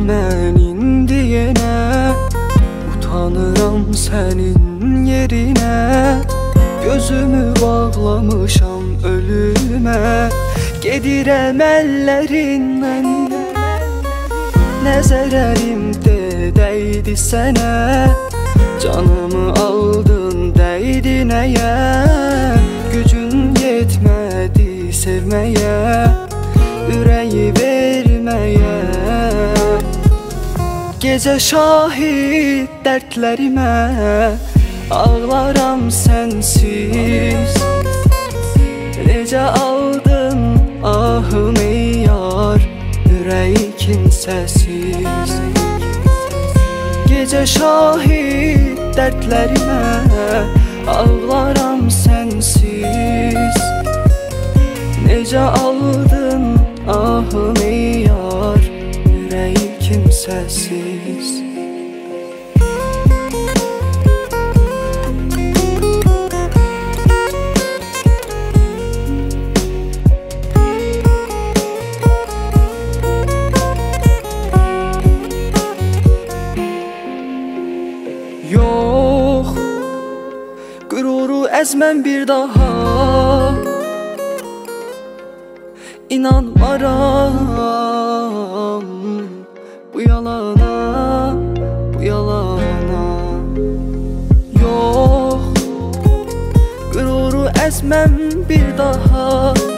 mən indi yenə utanıram sənin yerinə. Gözümü bağlamışam ölümə, gedirəm əllərindən. Nə zərərimdə dəydi sənə, canımı aldın dəydi nəyə? Gücün yetmədi sevməyə, ürəyi verməyə. Gecə şahid dərdlərimə, ağlaram sənsiz. Necə aldın ahım ey yar, ürəyi kimsəsiz. Gecə şahid dərdlərimə, ağlaram sənsiz. Necə aldın ahım ey yar, ürəyi kimsəsiz. Yox, qüruru əzməm bir daha, İnanmaram bu yalana, bu yalana. Yox, qüruru əzməm bir daha,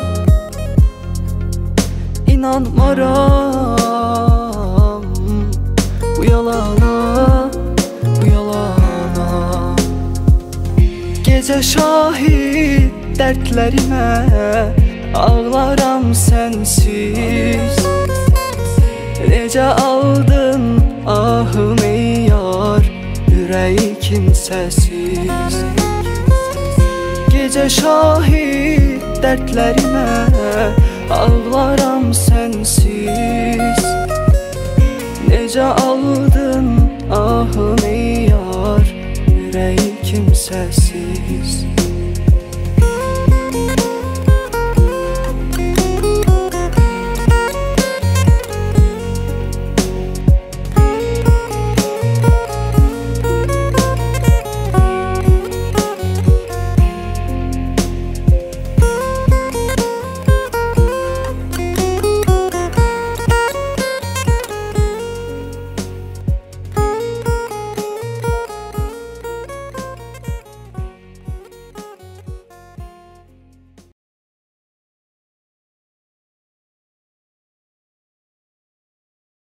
İnanmaram bu yalana, bu yalana. Gecə şahid dərdlərimə, ağlaram sənsiz. Necə aldın ahım ey yar, ürəyi kimsəsiz. Gecə şahid dərdlərimə, ağlaram sənsiz. Necə aldın ahım ey yar, ürəyi kimsəsiz.